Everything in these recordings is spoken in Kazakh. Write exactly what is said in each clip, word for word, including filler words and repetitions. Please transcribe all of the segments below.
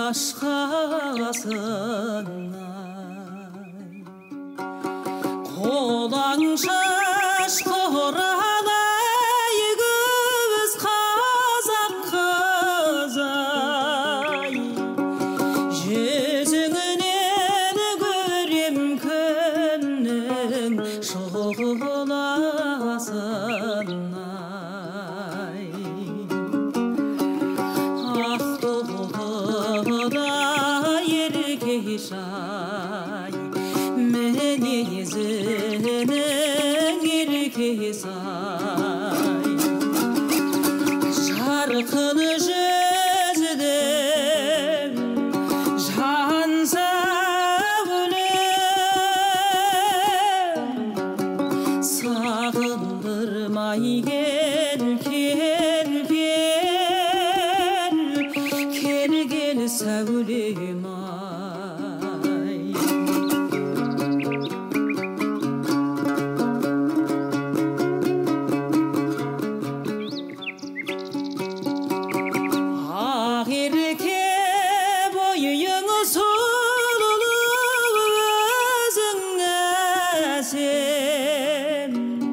ашқасың-ай, қолаң шашқыралай көз қазақ қыз-ай, жүзіңнен көрем күннің шұғыласын-ай. Ақтоғыда еркеш-ай, мінезінің еркес-ай, жарқын жүздің жан сәулем, сағындырмай кел, кел, кел, кел, кел сәулем-ай. Ақ ерке бойың сұлу, өзің әсем,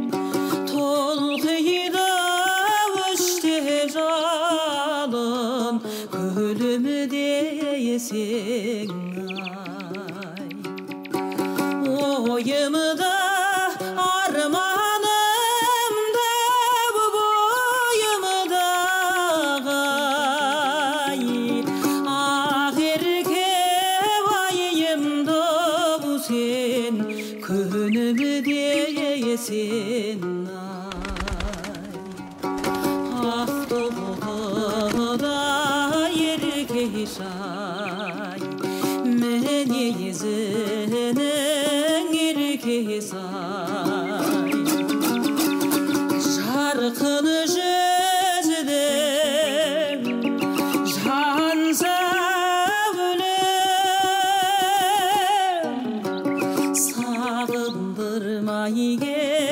толқиды өште жалын, күлімдесең-ай. Ойымда арманымда, бойымдағы-ай, ақ ерке байымды сен, күнімдесең-ай. Ақтоғыда еркеш-ай, мінезінің еркес-ай, жарқын жүздің жан сәулем, сағындырмай кел,